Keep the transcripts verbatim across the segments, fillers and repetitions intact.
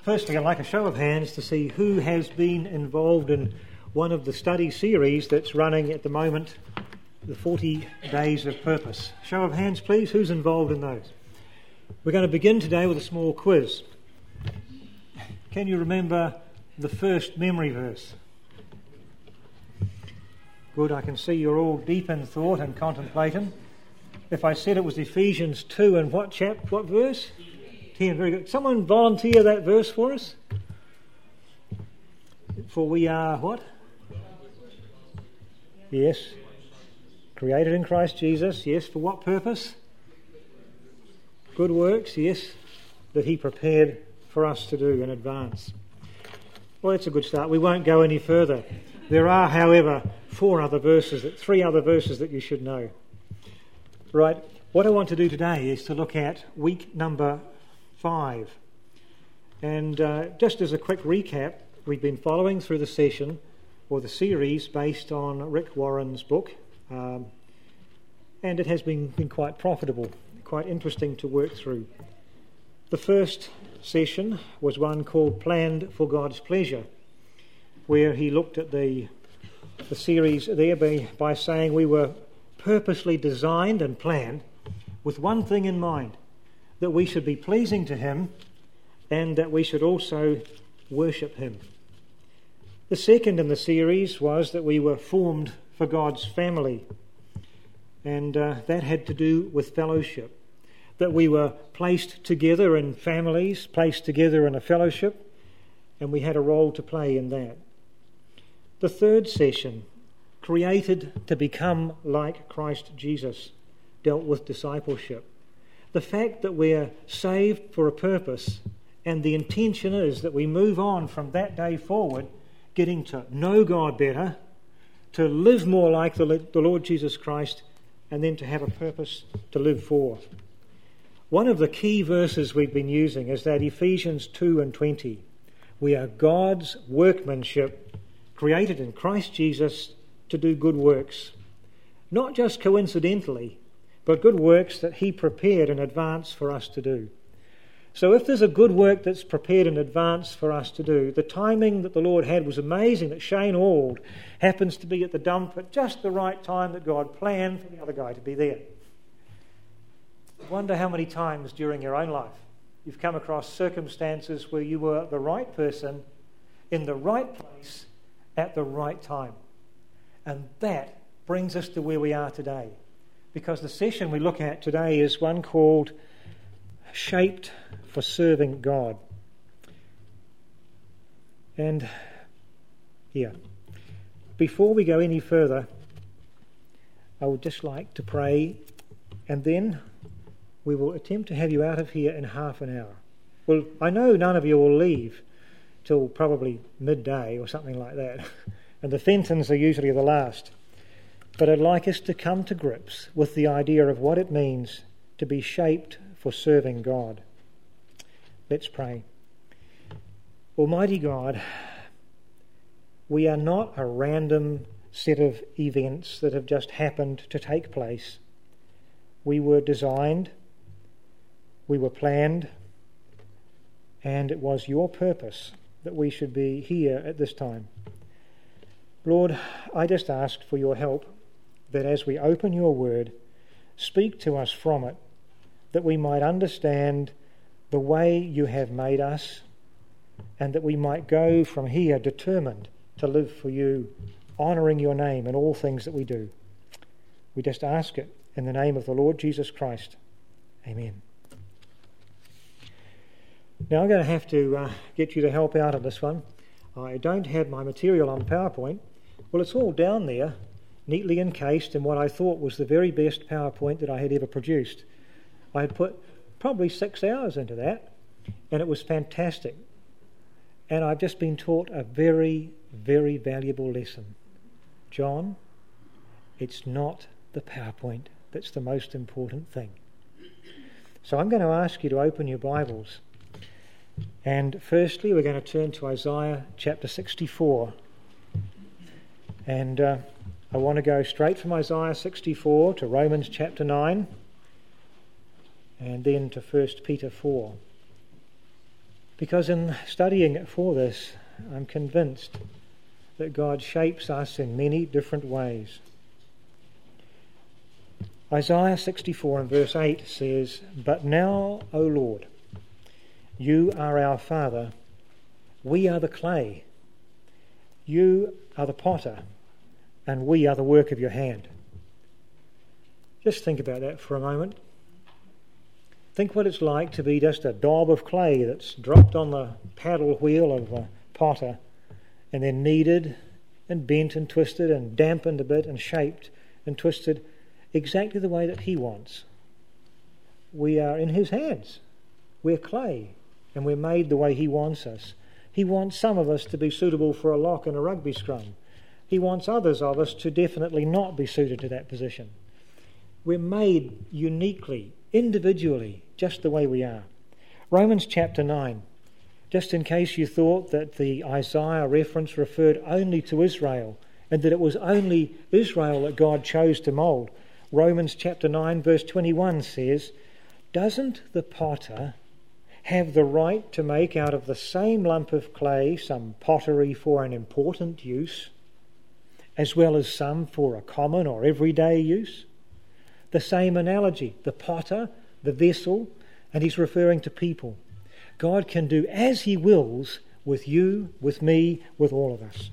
Firstly, I'd like a show of hands to see who has been involved in one of the study series that's running at the moment, the forty Days of Purpose. Show of hands, please. Who's involved in those? We're going to begin today with a small quiz. Can you remember the first memory verse? Good, I can see you're all deep in thought and contemplating. If I said it was Ephesians two and what chap, what verse? ten, very good. Someone volunteer that verse for us? For we are what? Yes. Created in Christ Jesus, yes. For what purpose? Good works, yes. That He prepared for us to do in advance. Well, that's a good start. We won't go any further. There are, however, four other verses, that three other verses that you should know. Right. What I want to do today is to look at week number five. And uh, just as a quick recap, we've been following through the session or the series based on Rick Warren's book, um, and it has been, been quite profitable, quite interesting to work through. The first session was one called Planned for God's Pleasure, where he looked at the, the series there by, by saying we were purposely designed and planned with one thing in mind, that we should be pleasing to Him and that we should also worship Him. The second in the series was that we were formed for God's family, and uh, that had to do with fellowship, that we were placed together in families, placed together in a fellowship, and we had a role to play in that. The third session, created to become like Christ Jesus, dealt with discipleship. The fact that we're saved for a purpose, and the intention is that we move on from that day forward, getting to know God better, to live more like the, the Lord Jesus Christ, and then to have a purpose to live for. One of the key verses we've been using is that Ephesians two and twenty. We are God's workmanship, created in Christ Jesus to do good works. Not just coincidentally, but good works that He prepared in advance for us to do. So if there's a good work that's prepared in advance for us to do, the timing that the Lord had was amazing, that Shane Auld happens to be at the dump at just the right time that God planned for the other guy to be there. I wonder how many times during your own life you've come across circumstances where you were the right person in the right place at the right time. And that brings us to where we are today. Because the session we look at today is one called Shaped for Serving God. And here, before we go any further, I would just like to pray, and then we will attempt to have you out of here in half an hour. Well, I know none of you will leave till probably midday or something like that, and the Fentons are usually the last. But I'd like us to come to grips with the idea of what it means to be shaped for serving God. Let's pray. Almighty God, we are not a random set of events that have just happened to take place. We were designed, we were planned, and it was your purpose that we should be here at this time. Lord, I just ask for your help, that as we open your word, speak to us from it, that we might understand the way you have made us, and that we might go from here determined to live for you, honouring your name in all things that we do. We just ask it in the name of the Lord Jesus Christ. Amen. Now I'm going to have to uh, get you to help out on this one. I don't have my material on PowerPoint. Well, it's all down there, neatly encased in what I thought was the very best PowerPoint that I had ever produced. I had put probably six hours into that, and it was fantastic. And I've just been taught a very, very valuable lesson. John, it's not the PowerPoint that's the most important thing. So I'm going to ask you to open your Bibles. And firstly, we're going to turn to Isaiah chapter sixty-four. And uh, I want to go straight from Isaiah sixty-four to Romans chapter nine, and then to First Peter four. Because in studying for this, I'm convinced that God shapes us in many different ways. Isaiah sixty-four and verse eight says, "But now, O Lord, you are our Father, we are the clay, you are the potter, and we are the work of your hand." Just think about that for a moment. Think what it's like to be just a daub of clay that's dropped on the paddle wheel of a potter and then kneaded and bent and twisted and dampened a bit and shaped and twisted exactly the way that he wants. We are in his hands. We're clay and we're made the way he wants us. He wants some of us to be suitable for a lock and a rugby scrum. He wants others of us to definitely not be suited to that position. We're made uniquely, individually, just the way we are. Romans chapter nine. Just in case you thought that the Isaiah reference referred only to Israel and that it was only Israel that God chose to mould, Romans chapter nine verse twenty-one says, "Doesn't the potter have the right to make out of the same lump of clay some pottery for an important use, as well as some for a common or everyday use?" The same analogy, the potter, the vessel, and he's referring to people. God can do as he wills with you, with me, with all of us.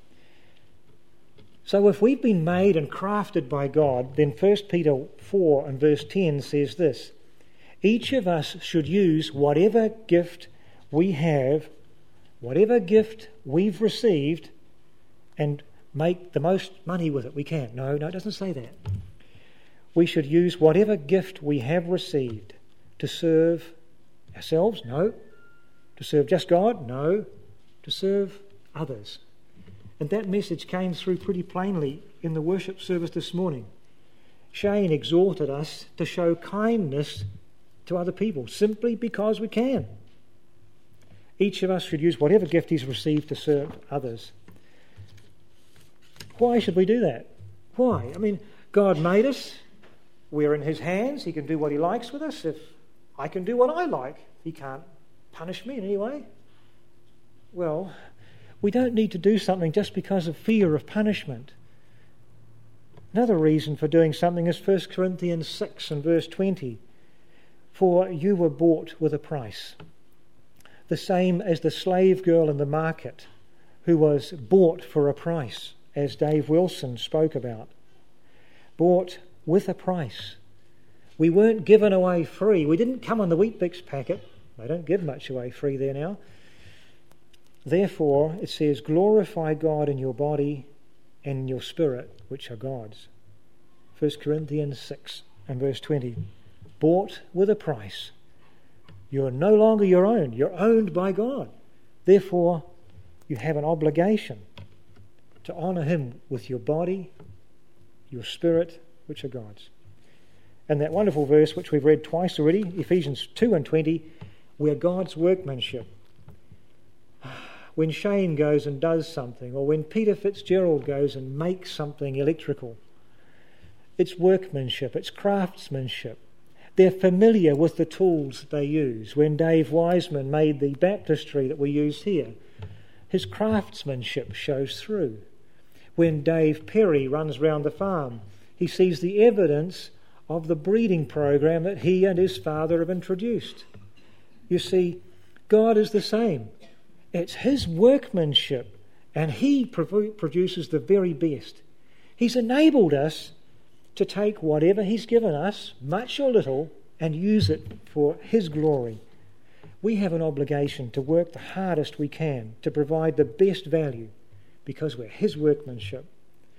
So if we've been made and crafted by God, then First Peter four and verse ten says this, "Each of us should use whatever gift we have, whatever gift we've received, and make the most money with it we can." No, no, it doesn't say that. We should use whatever gift we have received to serve ourselves? No. To serve just God? No. To serve others. And that message came through pretty plainly in the worship service this morning. Shane exhorted us to show kindness to other people simply because we can. Each of us should use whatever gift he's received to serve others. Why should we do that? Why? I mean, God made us. We're in his hands. He can do what he likes with us. If I can do what I like, he can't punish me in any way. Well, we don't need to do something just because of fear of punishment. Another reason for doing something is First Corinthians six and verse twenty. "For you were bought with a price, the same as the slave girl in the market who was bought for a price," as Dave Wilson spoke about. Bought with a price. We weren't given away free. We didn't come on the Weet-Bix packet. They don't give much away free there now. Therefore, it says, "Glorify God in your body and in your spirit, which are God's." First Corinthians six and verse twenty. Bought with a price. You're no longer your own. You're owned by God. Therefore, you have an obligation to honour him with your body, your spirit, which are God's. And that wonderful verse which we've read twice already, Ephesians two and twenty, we're God's workmanship. When Shane goes and does something, or when Peter Fitzgerald goes and makes something electrical, it's workmanship, it's craftsmanship. They're familiar with the tools they use. When Dave Wiseman made the baptistry that we use here, his craftsmanship shows through. When Dave Perry runs round the farm, he sees the evidence of the breeding program that he and his father have introduced. You see, God is the same. It's his workmanship, and he produces the very best. He's enabled us to take whatever he's given us, much or little, and use it for his glory. We have an obligation to work the hardest we can to provide the best value because we're his workmanship.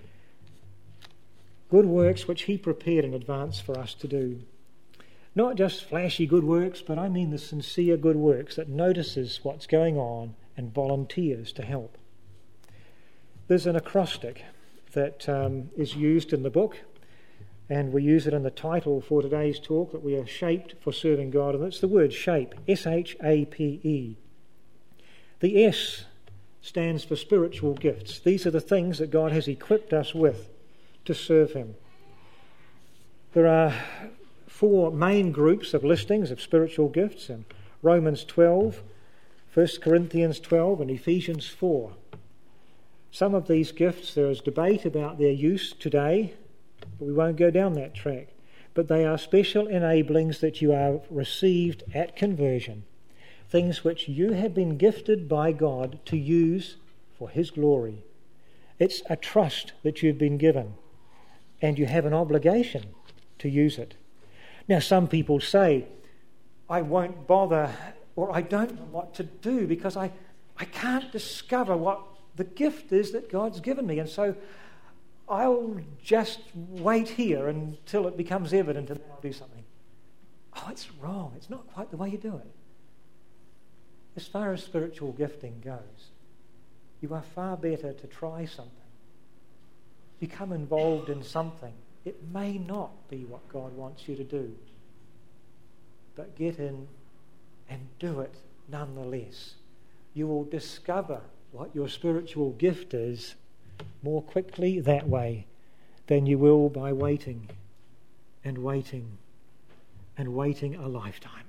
Good works which he prepared in advance for us to do. Not just flashy good works, but I mean the sincere good works that notices what's going on and volunteers to help. There's an acrostic that um, is used in the book, and we use it in the title for today's talk, that we are shaped for serving God, and it's the word shape, S H A P E. The S stands for spiritual gifts. These are the things that God has equipped us with to serve him. There are four main groups of listings of spiritual gifts in Romans twelve, First Corinthians twelve and Ephesians four. Some of these gifts, there is debate about their use today, but we won't go down that track. But they are special enablings that you have received at conversion, things which you have been gifted by God to use for His glory. It's a trust that you've been given, and you have an obligation to use it. Now, some people say, I won't bother, or I don't know what to do because I, I can't discover what the gift is that God's given me, and so I'll just wait here until it becomes evident and then I'll do something. Oh, it's wrong. It's not quite the way you do it. As far as spiritual gifting goes, you are far better to try something. Become involved in something. It may not be what God wants you to do, but get in and do it nonetheless. You will discover what your spiritual gift is more quickly that way than you will by waiting and waiting and waiting a lifetime.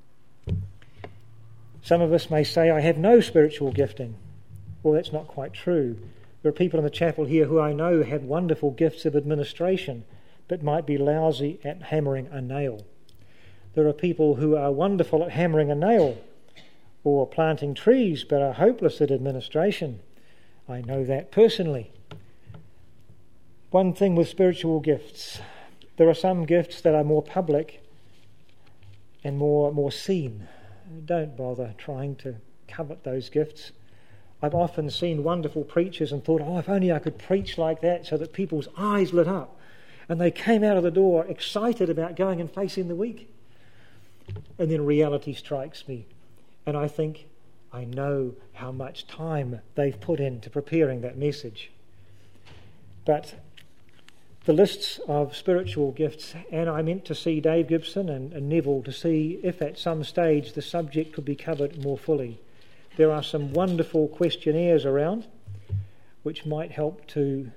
Some of us may say, I have no spiritual gifting. Well, that's not quite true. There are people in the chapel here who I know have wonderful gifts of administration, but might be lousy at hammering a nail. There are people who are wonderful at hammering a nail or planting trees, but are hopeless at administration. I know that personally. One thing with spiritual gifts, there are some gifts that are more public and more more seen. Don't bother trying to covet those gifts. I've often seen wonderful preachers and thought, oh, if only I could preach like that so that people's eyes lit up and they came out of the door excited about going and facing the week. And then reality strikes me and I think, I know how much time they've put into preparing that message. But the lists of spiritual gifts, and I meant to see Dave Gibson and, and Neville to see if at some stage the subject could be covered more fully. There are some wonderful questionnaires around which might help to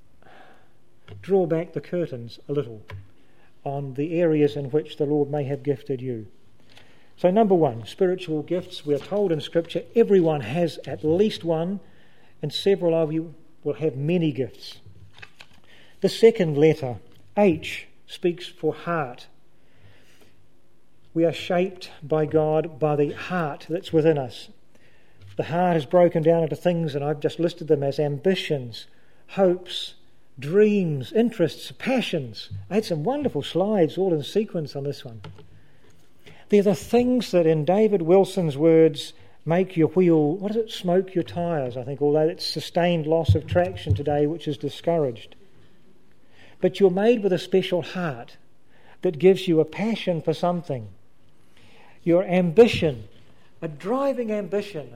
draw back the curtains a little on the areas in which the Lord may have gifted you. So number one, spiritual gifts. We're told in Scripture everyone has at least one, and several of you will have many gifts. The second letter, H, speaks for heart. We are shaped by God by the heart that's within us. The heart is broken down into things, and I've just listed them as ambitions, hopes, dreams, interests, passions. I had some wonderful slides all in sequence on this one. They're the things that, in David Wilson's words, make your wheel, what is it, smoke your tyres, I think, although it's sustained loss of traction today, which is discouraged. But you're made with a special heart that gives you a passion for something. Your ambition, a driving ambition.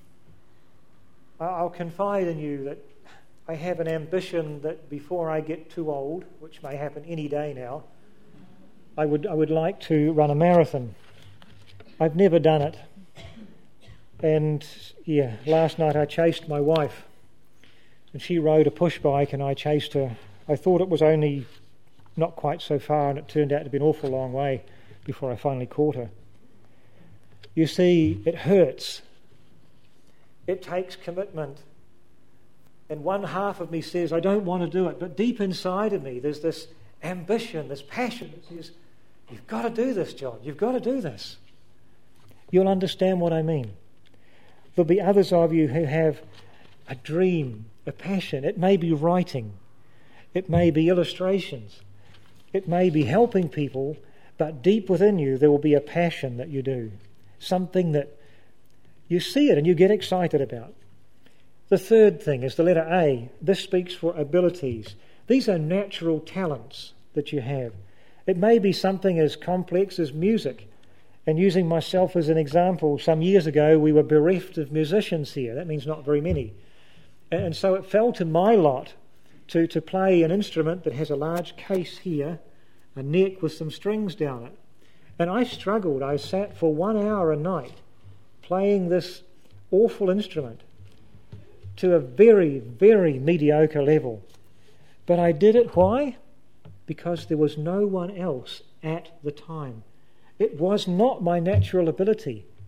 I'll confide in you that I have an ambition that before I get too old, which may happen any day now, I would I would like to run a marathon. I've never done it. And yeah, last night I chased my wife and she rode a push bike and I chased her. I thought it was only not quite so far and it turned out to be an awful long way before I finally caught her. You see, it hurts. It takes commitment. And one half of me says, I don't want to do it. But deep inside of me, there's this ambition, this passion that says, you've got to do this, John. You've got to do this. You'll understand what I mean. There'll be others of you who have a dream, a passion. It may be writing. It may be illustrations. It may be helping people. But deep within you, there will be a passion that you do. Something that you see it and you get excited about. The third thing is the letter A. This speaks for abilities. These are natural talents that you have. It may be something as complex as music. And using myself as an example, some years ago we were bereft of musicians here. That means not very many. And so it fell to my lot to, to play an instrument that has a large case here, a neck with some strings down it. And I struggled. I sat for one hour a night playing this awful instrument to a very, very mediocre level. But I did it. Why? Because there was no one else at the time. It was not my natural ability.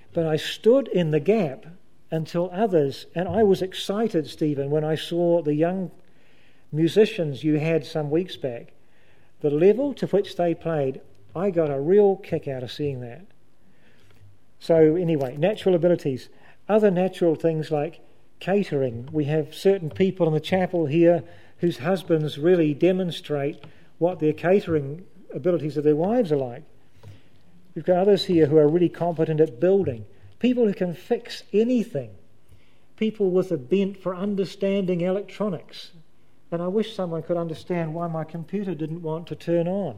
But I stood in the gap until others, and I was excited, Stephen, when I saw the young musicians you had some weeks back. The level to which they played, I got a real kick out of seeing that. So anyway, natural abilities. Other natural things like catering. We have certain people in the chapel here whose husbands really demonstrate what their catering abilities of their wives are like. We've got others here who are really competent at building. People who can fix anything. People with a bent for understanding electronics. And I wish someone could understand why my computer didn't want to turn on.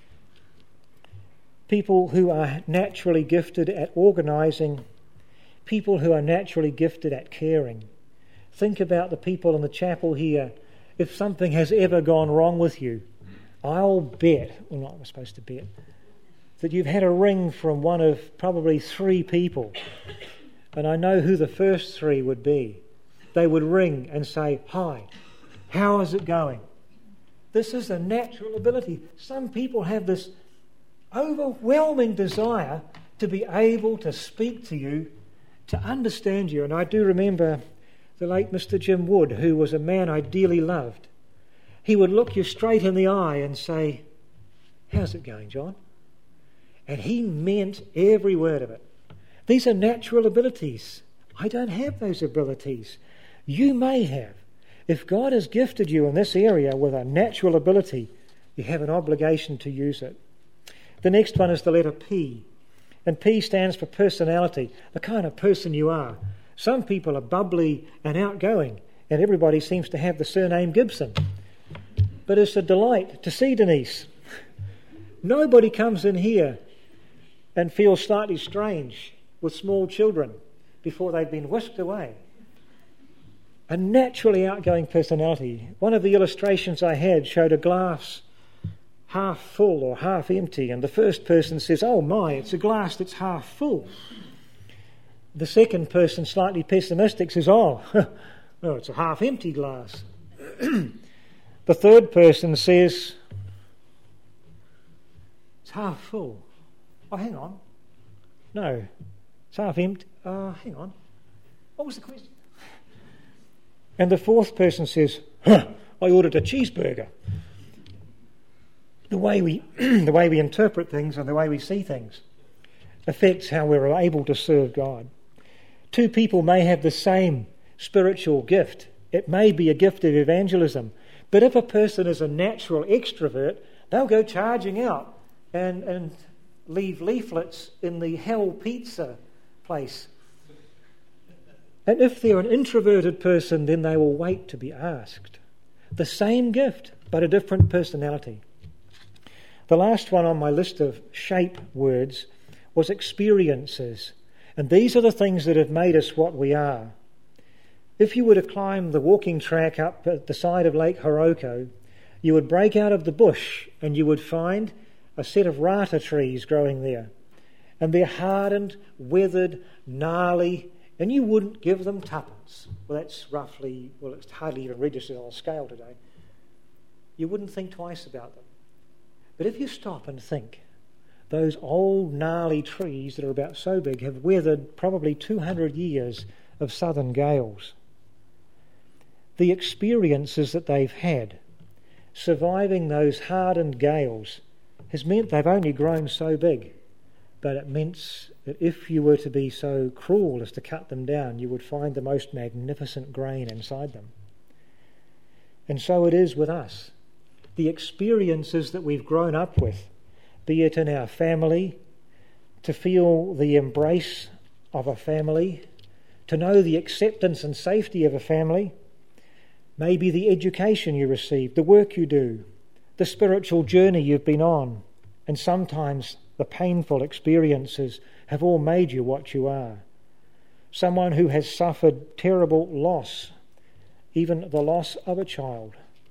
People who are naturally gifted at organising. People who are naturally gifted at caring. Think about the people in the chapel here. If something has ever gone wrong with you, I'll bet, well not I'm supposed to bet, that you've had a ring from one of probably three people. And I know who the first three would be. They would ring and say, "Hi, how is it going?" This is a natural ability. Some people have this overwhelming desire to be able to speak to you, to understand you. And I do remember the late Mister Jim Wood, who was a man I dearly loved. He would look you straight in the eye and say, "How's it going, John?" And he meant every word of it. These are natural abilities. I don't have those abilities. You may have. If God has gifted you in this area with a natural ability, you have an obligation to use it. The next one is the letter P. And P stands for personality, the kind of person you are. Some people are bubbly and outgoing, and everybody seems to have the surname Gibson. But it's a delight to see Denise. Nobody comes in here and feels slightly strange with small children before they've been whisked away. A naturally outgoing personality. One of the illustrations I had showed a glass half full or half empty, and the first person says, "Oh my, it's a glass that's half full." The second person, slightly pessimistic, says, "Oh, no, it's a half empty glass." The third person says, "It's half full." "Oh, hang on. No, it's half empty. Uh, hang on. What was the question?" And the fourth person says, "Huh, I ordered a cheeseburger." The way we, the way we interpret things and the way we see things affects how we're able to serve God. Two people may have the same spiritual gift. It may be a gift of evangelism. But if a person is a natural extrovert, they'll go charging out and, and leave leaflets in the Hell Pizza place. And if they're an introverted person, then they will wait to be asked. The same gift, but a different personality. The last one on my list of shape words was experiences. And these are the things that have made us what we are. If you were to climb the walking track up at the side of Lake Horoko, you would break out of the bush and you would find a set of rata trees growing there. And they're hardened, weathered, gnarly, and you wouldn't give them tuppence. Well, that's roughly, well, it's hardly even registered on a scale today. You wouldn't think twice about them. But if you stop and think, those old gnarly trees that are about so big have weathered probably two hundred years of southern gales. The experiences that they've had, surviving those hardened gales, has meant they've only grown so big. But it meant that if you were to be so cruel as to cut them down, you would find the most magnificent grain inside them. And so it is with us. The experiences that we've grown up with, be it in our family, to feel the embrace of a family, to know the acceptance and safety of a family, maybe the education you receive, the work you do, the spiritual journey you've been on, and sometimes the painful experiences have all made you what you are. Someone who has suffered terrible loss, even the loss of a child,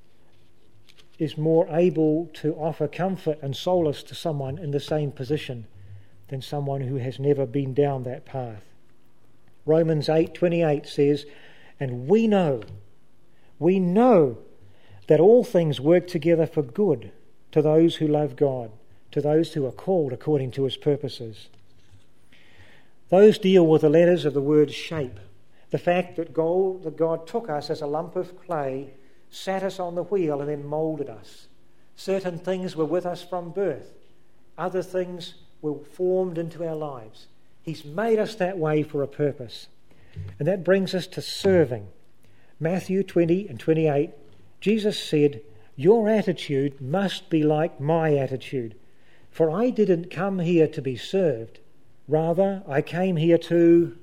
is more able to offer comfort and solace to someone in the same position than someone who has never been down that path. Romans eight twenty-eight says, "And we know, we know that all things work together for good to those who love God, to those who are called according to his purposes." Those deal with the letters of the word shape. The fact that God, that God took us as a lump of clay, sat us on the wheel and then moulded us. Certain things were with us from birth. Other things were formed into our lives. He's made us that way for a purpose. And that brings us to serving. Matthew twenty and twenty-eight, Jesus said, "Your attitude must be like my attitude. For I didn't come here to be served. Rather, I came here to...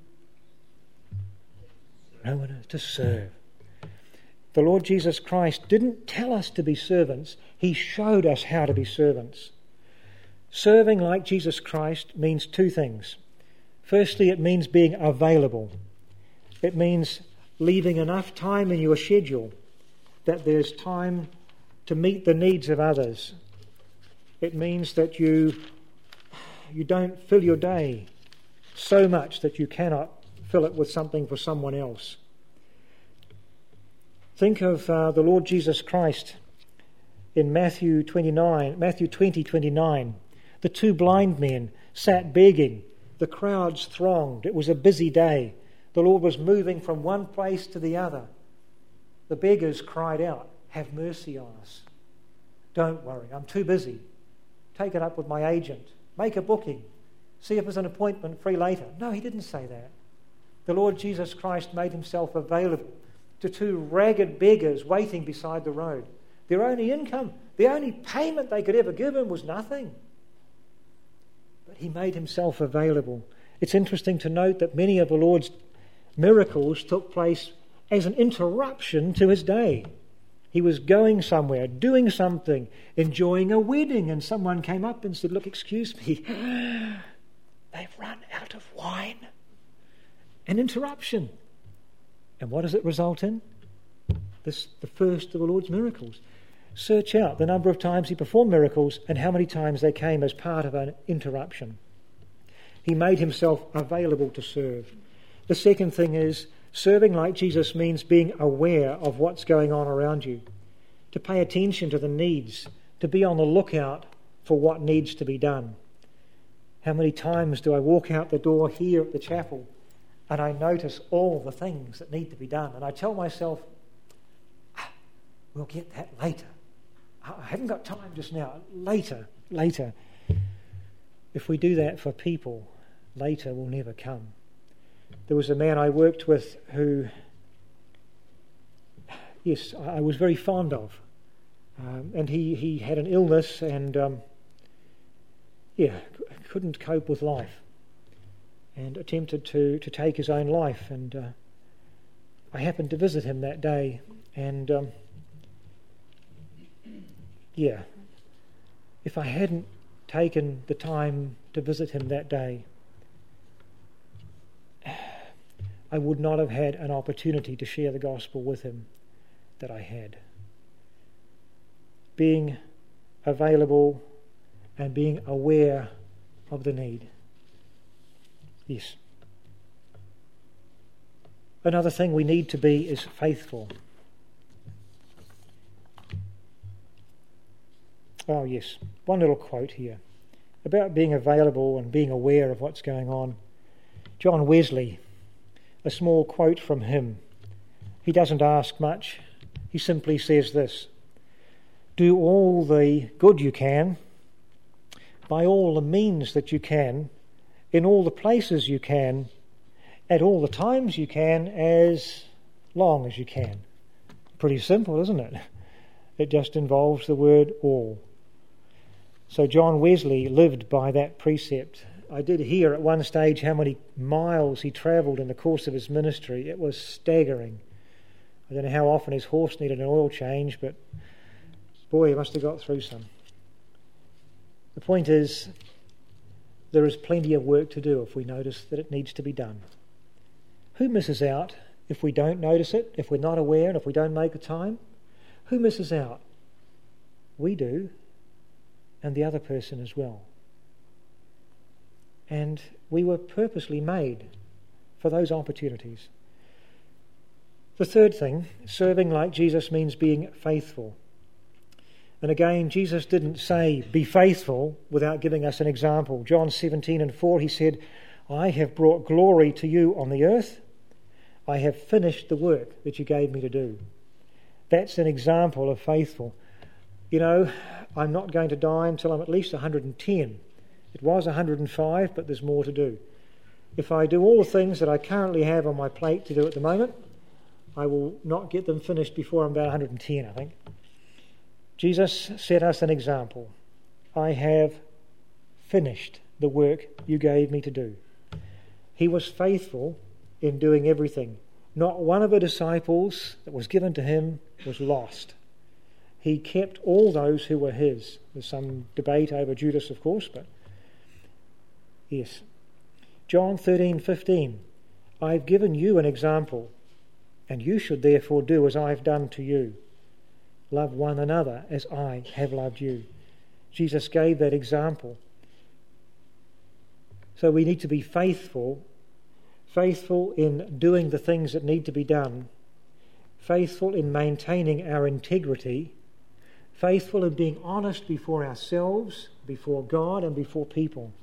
No one to serve." The Lord Jesus Christ didn't tell us to be servants. He showed us how to be servants. Serving like Jesus Christ means two things. Firstly, it means being available. It means leaving enough time in your schedule that there's time to meet the needs of others. It means that you, you don't fill your day so much that you cannot fill it with something for someone else. Think of uh, the Lord Jesus Christ in Matthew twenty-nine, Matthew twenty, twenty-nine. The two blind men sat begging. The crowds thronged. It was a busy day. The Lord was moving from one place to the other. The beggars cried out, "Have mercy on us." "Don't worry, I'm too busy. Take it up with my agent. Make a booking. See if there's an appointment free later." No, he didn't say that. The Lord Jesus Christ made himself available to two ragged beggars waiting beside the road. Their only income, the only payment they could ever give him was nothing. But he made himself available. It's interesting to note that many of the Lord's miracles took place as an interruption to his day. He was going somewhere, doing something, enjoying a wedding, and someone came up and said, "Look, excuse me, they've run out of wine." An interruption. And what does it result in? This, the first of the Lord's miracles. Search out the number of times he performed miracles and how many times they came as part of an interruption. He made himself available to serve. The second thing is, serving like Jesus means being aware of what's going on around you, to pay attention to the needs, to be on the lookout for what needs to be done. How many times do I walk out the door here at the chapel and I notice all the things that need to be done, and I tell myself, ah, we'll get that later. I haven't got time just now. Later, later. If we do that for people, later will never come. There was a man I worked with who, yes, I was very fond of. Um, and he, he had an illness and, um, yeah, couldn't cope with life and attempted to, to take his own life. And uh, I happened to visit him that day and, um, yeah, if I hadn't taken the time to visit him that day, I would not have had an opportunity to share the gospel with him that I had. Being available and being aware of the need. Yes. Another thing we need to be is faithful. Oh yes, one little quote here about being available and being aware of what's going on. John Wesley, a small quote from him. He doesn't ask much. He simply says this: "Do all the good you can, by all the means that you can, in all the places you can, at all the times you can, as long as you can." Pretty simple, isn't it? It just involves the word all. So John Wesley lived by that precept. I did hear at one stage how many miles he travelled in the course of his ministry. It was staggering. I don't know how often his horse needed an oil change, but boy, he must have got through some. The point is, there is plenty of work to do if we notice that it needs to be done. Who misses out if we don't notice it, if we're not aware, and if we don't make the time? Who misses out? We do, and the other person as well. And we were purposely made for those opportunities. The third thing, serving like Jesus means being faithful. And again, Jesus didn't say, be faithful, without giving us an example. John seventeen and four, he said, I have brought glory to you on the earth. I have finished the work that you gave me to do. That's an example of faithful. You know, I'm not going to die until I'm at least one hundred ten. It was one hundred five, but there's more to do. If I do all the things that I currently have on my plate to do at the moment, I will not get them finished before I'm about one hundred ten, I think. Jesus set us an example. I have finished the work you gave me to do. He was faithful in doing everything. Not one of the disciples that was given to him was lost. He kept all those who were his. There's some debate over Judas, of course, but yes. John thirteen fifteen. I've given you an example, and you should therefore do as I've done to you. Love one another as I have loved you. Jesus gave that example. So we need to be faithful, faithful in doing the things that need to be done, faithful in maintaining our integrity, faithful in being honest before ourselves, before God and before people.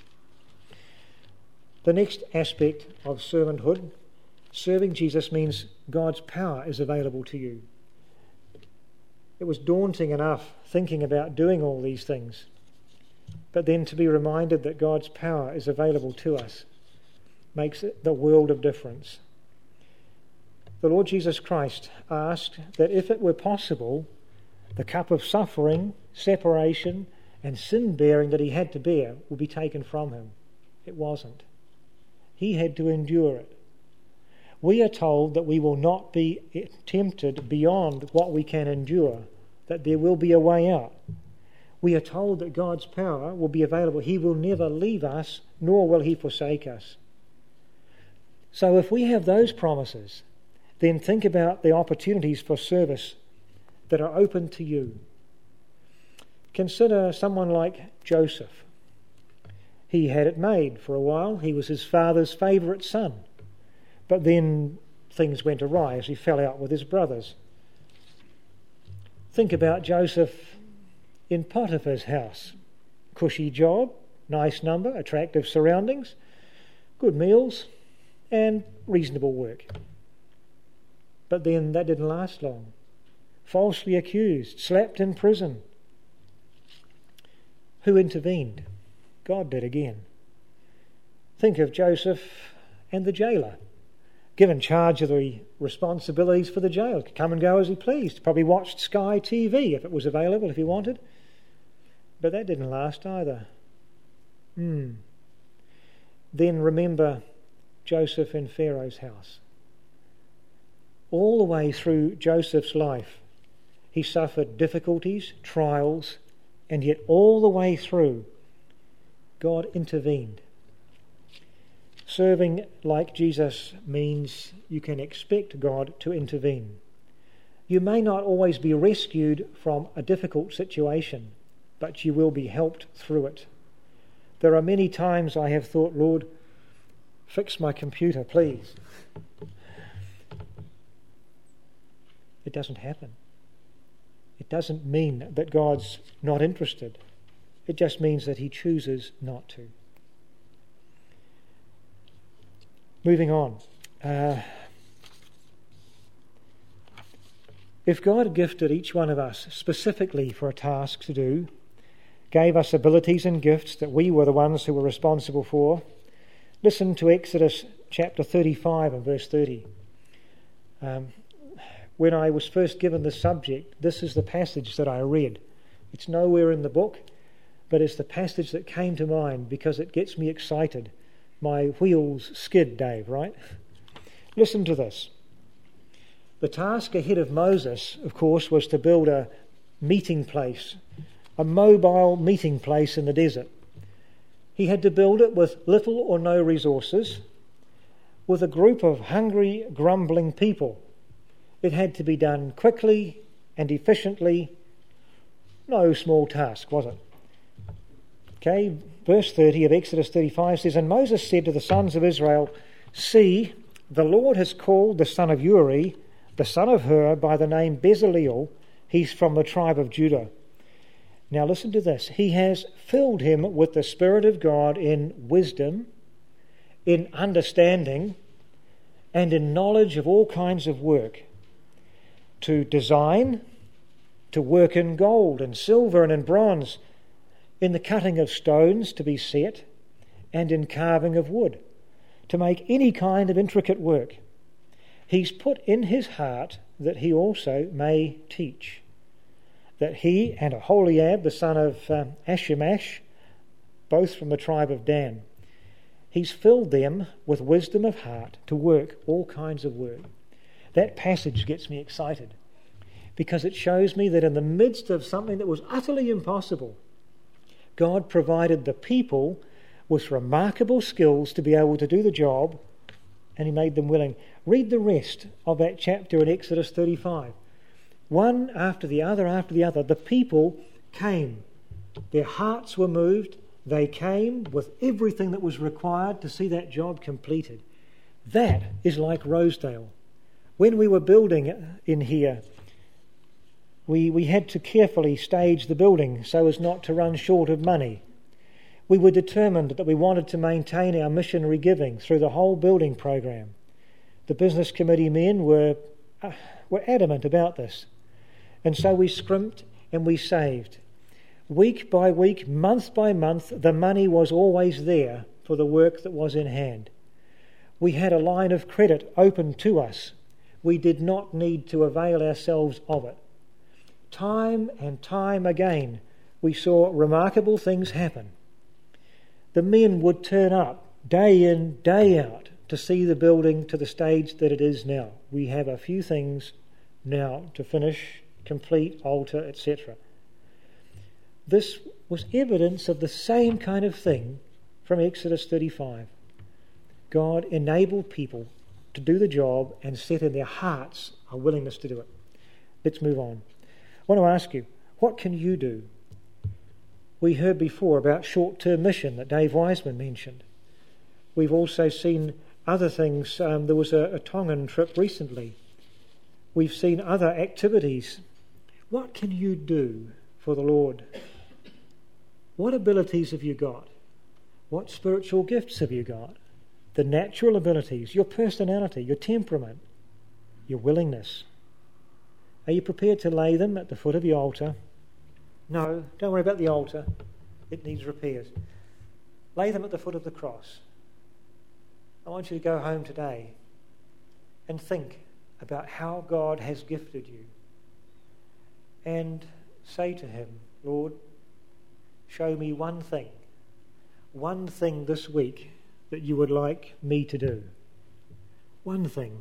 The next aspect of servanthood, serving Jesus, means God's power is available to you. It was daunting enough thinking about doing all these things, but then to be reminded that God's power is available to us makes it the world of difference. The Lord Jesus Christ asked that if it were possible, the cup of suffering, separation, and sin-bearing that he had to bear would be taken from him. It wasn't. He had to endure it. We are told that we will not be tempted beyond what we can endure, that there will be a way out. We are told that God's power will be available. He will never leave us, nor will he forsake us. So if we have those promises, then think about the opportunities for service that are open to you. Consider someone like Joseph. He had it made for a while. He was his father's favourite son. But then things went awry as he fell out with his brothers. Think about Joseph in Potiphar's house. Cushy job, nice number, attractive surroundings, good meals, and reasonable work. But then that didn't last long. Falsely accused, slapped in prison. Who intervened? God did again. Think of Joseph and the jailer, given charge of the responsibilities for the jail. Could come and go as he pleased. Probably watched Sky T V if it was available, if he wanted. But that didn't last either. Hmm. Then remember Joseph in Pharaoh's house. All the way through Joseph's life, he suffered difficulties, trials, and yet all the way through, God intervened. Serving like Jesus means you can expect God to intervene. You may not always be rescued from a difficult situation, but you will be helped through it. There are many times I have thought, Lord, fix my computer, please. It doesn't happen. It doesn't mean that God's not interested. It just means that he chooses not to. Moving on. Uh, if God gifted each one of us specifically for a task to do, gave us abilities and gifts that we were the ones who were responsible for, listen to Exodus chapter thirty-five and verse thirty. Um, when I was first given the subject, this is the passage that I read. It's nowhere in the book, but it's the passage that came to mind because it gets me excited. My wheels skid, Dave, right? Listen to this. The task ahead of Moses, of course, was to build a meeting place, a mobile meeting place in the desert. He had to build it with little or no resources, with a group of hungry, grumbling people. It had to be done quickly and efficiently. No small task, was it? Okay, verse thirty of Exodus thirty-five says, And Moses said to the sons of Israel, See, the Lord has called the son of Uri, the son of Hur, by the name Bezaleel. He's from the tribe of Judah. Now listen to this. He has filled him with the Spirit of God in wisdom in understanding and in knowledge of all kinds of work, to design, to work in gold and silver and in bronze, in the cutting of stones to be set, and in carving of wood, to make any kind of intricate work. He's put in his heart that he also may teach, that he and Aholiab, the son of um, Ashamash, both from the tribe of Dan, he's filled them with wisdom of heart to work all kinds of work. That passage gets me excited because it shows me that in the midst of something that was utterly impossible, God provided the people with remarkable skills to be able to do the job, and he made them willing. Read the rest of that chapter in Exodus thirty-five. One after the other after the other, the people came. Their hearts were moved. They came with everything that was required to see that job completed. That is like Rosedale. When we were building in here, we, we had to carefully stage the building so as not to run short of money. We were determined that we wanted to maintain our missionary giving through the whole building program. The business committee men were, uh, were adamant about this. And so we scrimped and we saved. Week by week, month by month, the money was always there for the work that was in hand. We had a line of credit open to us. We did not need to avail ourselves of it. Time and time again, we saw remarkable things happen. The men would turn up day in, day out to see the building to the stage that it is now. We have a few things now to finish, complete, alter, et cetera. This was evidence of the same kind of thing from Exodus thirty-five. God enabled people to do the job and set in their hearts a willingness to do it. Let's move on. I want to ask you, what can you do? We heard before about short-term mission that Dave Wiseman mentioned. We've also seen other things. Um, there was a, a Tongan trip recently. We've seen other activities. What can you do for the Lord? What abilities have you got? What spiritual gifts have you got? The natural abilities, your personality, your temperament, your willingness. Are you prepared to lay them at the foot of the altar? No, don't worry about the altar. It needs repairs. Lay them at the foot of the cross. I want you to go home today and think about how God has gifted you and say to him, Lord, show me one thing, one thing this week that you would like me to do. One thing.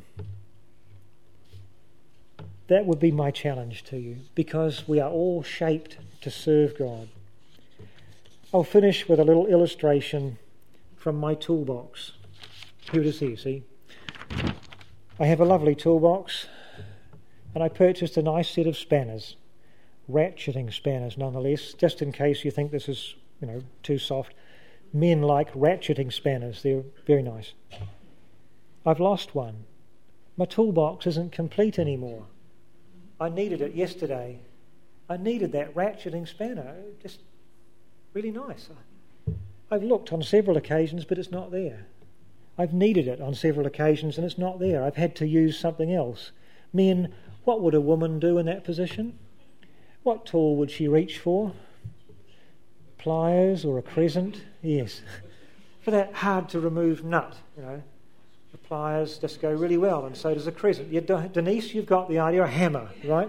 That would be my challenge to you, because we are all shaped to serve God. I'll finish with a little illustration from my toolbox. Here it is here, see? I have a lovely toolbox, and I purchased a nice set of spanners, ratcheting spanners nonetheless, just in case you think this is, you know, too soft. Men like ratcheting spanners, they're very nice. I've lost one. My toolbox isn't complete anymore. I needed it yesterday. I needed that ratcheting spanner. Just really nice. I've looked on several occasions, but it's not there. I've needed it on several occasions, and it's not there. I've had to use something else. Men, what would a woman do in that position? What tool would she reach for? Pliers or a crescent? Yes. For that hard-to-remove nut, you know. The pliers just go really well, and so does a crescent. You, Denise, you've got the idea, a hammer, right?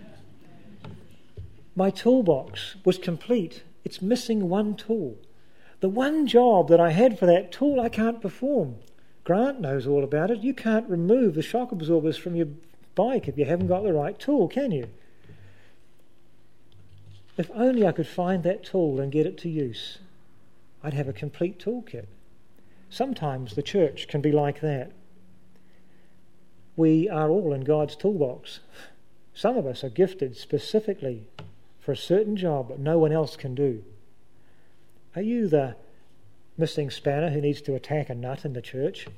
My toolbox was complete. It's missing one tool. The one job that I had for that tool, I can't perform. Grant knows all about it. You can't remove the shock absorbers from your bike if you haven't got the right tool, can you? If only I could find that tool and get it to use, I'd have a complete toolkit. Sometimes the church can be like that. We are all in God's toolbox. Some of us are gifted specifically for a certain job that no one else can do. Are you the missing spanner who needs to attack a nut in the church?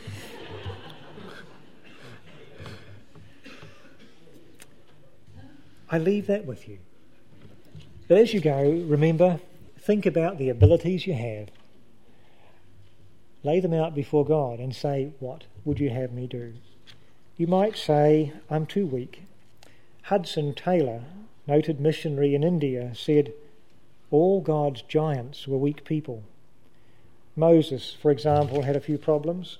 I leave that with you. But as you go, remember, think about the abilities you have. Lay them out before God and say, what would you have me do? You might say, I'm too weak. Hudson Taylor, noted missionary in India, said, all God's giants were weak people. Moses, for example, had a few problems.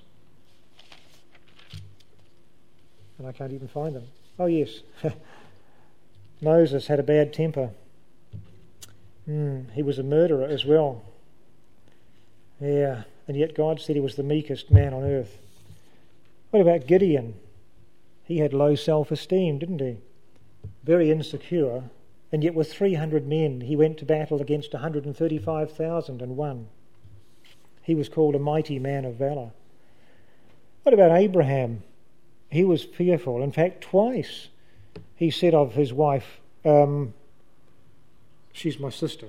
And I can't even find them. Oh, yes. Moses had a bad temper. Mm, he was a murderer as well. Yeah, and yet God said he was the meekest man on earth. What about Gideon? He had low self-esteem, didn't he? Very insecure, and yet with three hundred men he went to battle against one hundred thirty-five thousand and won. He was called a mighty man of valour. What about Abraham? He was fearful. In fact, twice he said of his wife, um, she's my sister,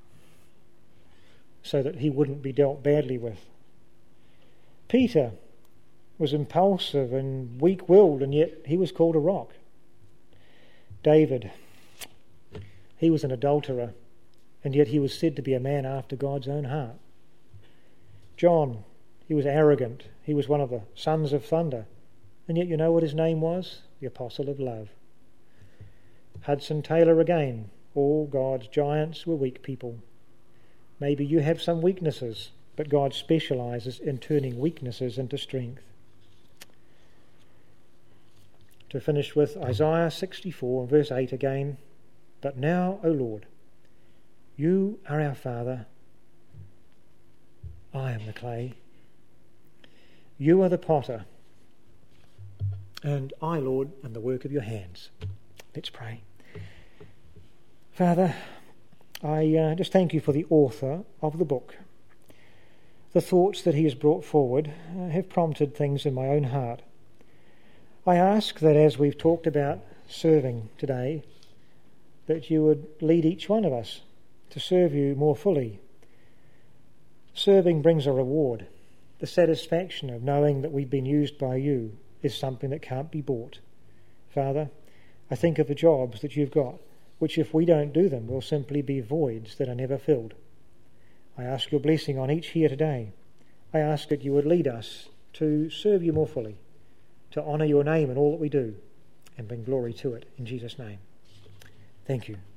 so that he wouldn't be dealt badly with. Peter was impulsive and weak-willed, and yet he was called a rock. David, he was an adulterer, and yet he was said to be a man after God's own heart. John, he was arrogant. He was one of the sons of thunder, and yet you know what his name was? The Apostle of Love. Hudson Taylor again, all God's giants were weak people. Maybe you have some weaknesses, but God specialises in turning weaknesses into strength. To finish with Isaiah sixty-four, verse eight again. But now, O Lord, you are our Father. I am the clay. You are the potter. And I, Lord, am the work of your hands. Let's pray. Father, I uh, just thank you for the author of the book. The thoughts that he has brought forward uh, have prompted things in my own heart. I ask that as we've talked about serving today, that you would lead each one of us to serve you more fully. Serving brings a reward. The satisfaction of knowing that we've been used by you is something that can't be bought. Father, I think of the jobs that you've got, which if we don't do them will simply be voids that are never filled. I ask your blessing on each here today. I ask that you would lead us to serve you more fully, to honour your name in all that we do, and bring glory to it. In Jesus' name. Thank you.